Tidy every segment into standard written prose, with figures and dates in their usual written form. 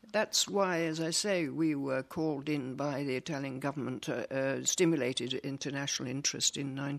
That's why, as I say, we were called in by the Italian government, stimulated international interest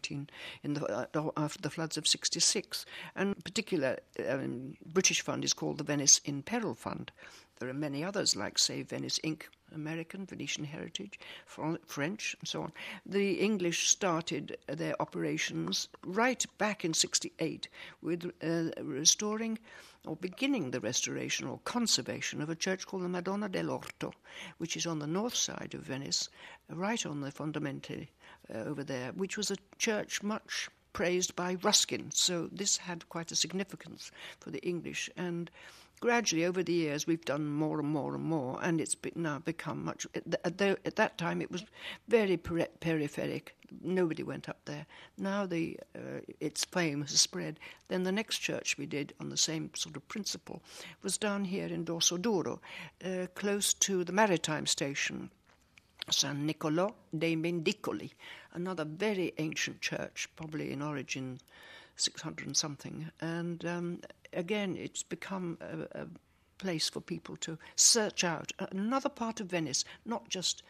after the floods of '66. And in particular, British fund is called the Venice in Peril Fund. There are many others like Save Venice Inc., American, Venetian Heritage, French, and so on. The English started their operations right back in '68 with restoring or beginning the restoration or conservation of a church called the Madonna dell'Orto, which is on the north side of Venice, right on the Fondamenti over there, which was a church much praised by Ruskin. So this had quite a significance for the English. And gradually, over the years, we've done more and more and more, and it's now become much... At that time, it was very peripheric. Nobody went up there. Now its fame has spread. Then the next church we did on the same sort of principle was down here in Dorsoduro, close to the maritime station, San Niccolò dei Mendicoli, another very ancient church, probably in origin 600 and something. And again, it's become a place for people to search out another part of Venice, not just,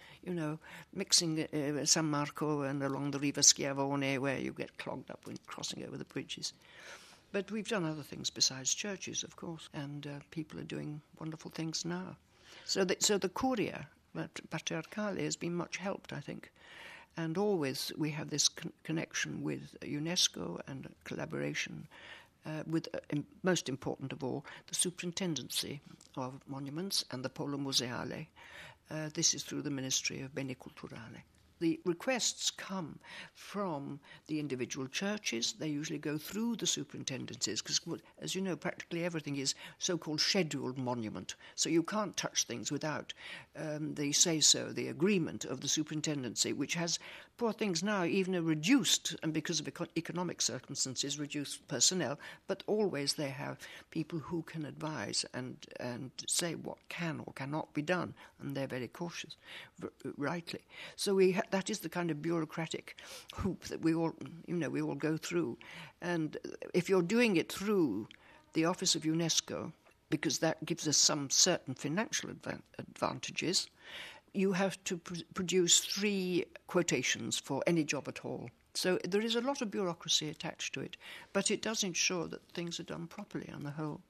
mixing San Marco and along the Riva Schiavone where you get clogged up when crossing over the bridges. But we've done other things besides churches, of course, and people are doing wonderful things now. So the Curia Patriarchale has been much helped, I think. And always we have this connection with UNESCO and collaboration with, most important of all, the Superintendency of Monuments and the Polo Museale. This is through the Ministry of Beni Culturali. The requests come from the individual churches. They usually go through the superintendencies because, as you know, practically everything is so-called scheduled monument. So you can't touch things without the say-so, the agreement of the superintendency, which has, poor things now, even a reduced, and because of economic circumstances, reduced personnel, but always they have people who can advise and say what can or cannot be done, and they're very cautious, rightly. So that is the kind of bureaucratic hoop that we all go through. And if you're doing it through the Office of UNESCO, because that gives us some certain financial advantages, you have to produce 3 quotations for any job at all. So there is a lot of bureaucracy attached to it, but it does ensure that things are done properly on the whole.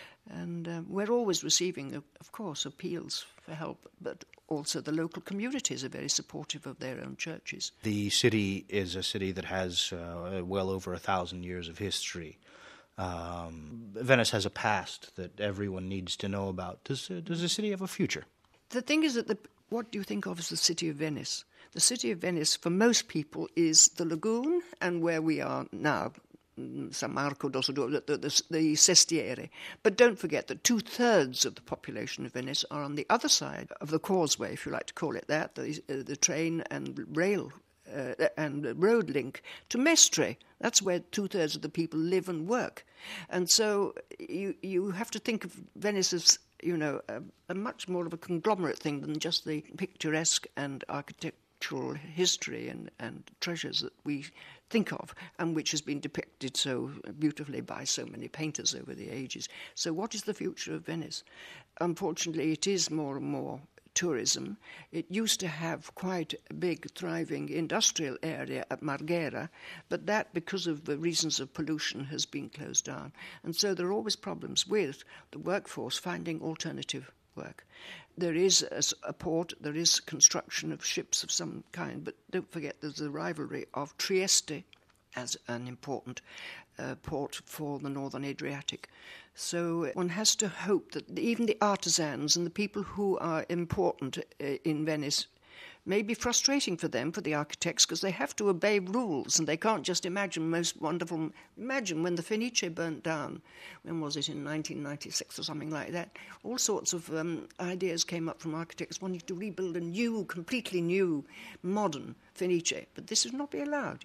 And we're always receiving, of course, appeals for help, but also the local communities are very supportive of their own churches. The city is a city that has well over 1,000 years of history. Venice has a past that everyone needs to know about. Does the city have a future? The thing is that what do you think of as the city of Venice? The city of Venice, for most people, is the lagoon and where we are now, San Marco, Dorsoduro, the Sestiere. But don't forget that 2/3 of the population of Venice are on the other side of the causeway, if you like to call it that, the train and rail and road link to Mestre. That's where 2/3 of the people live and work. And so you have to think of Venice as, a much more of a conglomerate thing than just the picturesque and architectural history and treasures that we think of, and which has been depicted so beautifully by so many painters over the ages. So what is the future of Venice? Unfortunately, it is more and more tourism. It used to have quite a big, thriving industrial area at Marghera, but that, because of the reasons of pollution, has been closed down. And so there are always problems with the workforce finding alternative work. There is a port, there is construction of ships of some kind, but don't forget there's the rivalry of Trieste as an important port for the northern Adriatic. So one has to hope that even the artisans and the people who are important in Venice may be frustrating for them, for the architects, because they have to obey rules and they can't just imagine most wonderful... Imagine when the Fenice burnt down, when was it, in 1996 or something like that, all sorts of ideas came up from architects wanting to rebuild a new, completely new, modern Fenice, but this would not be allowed.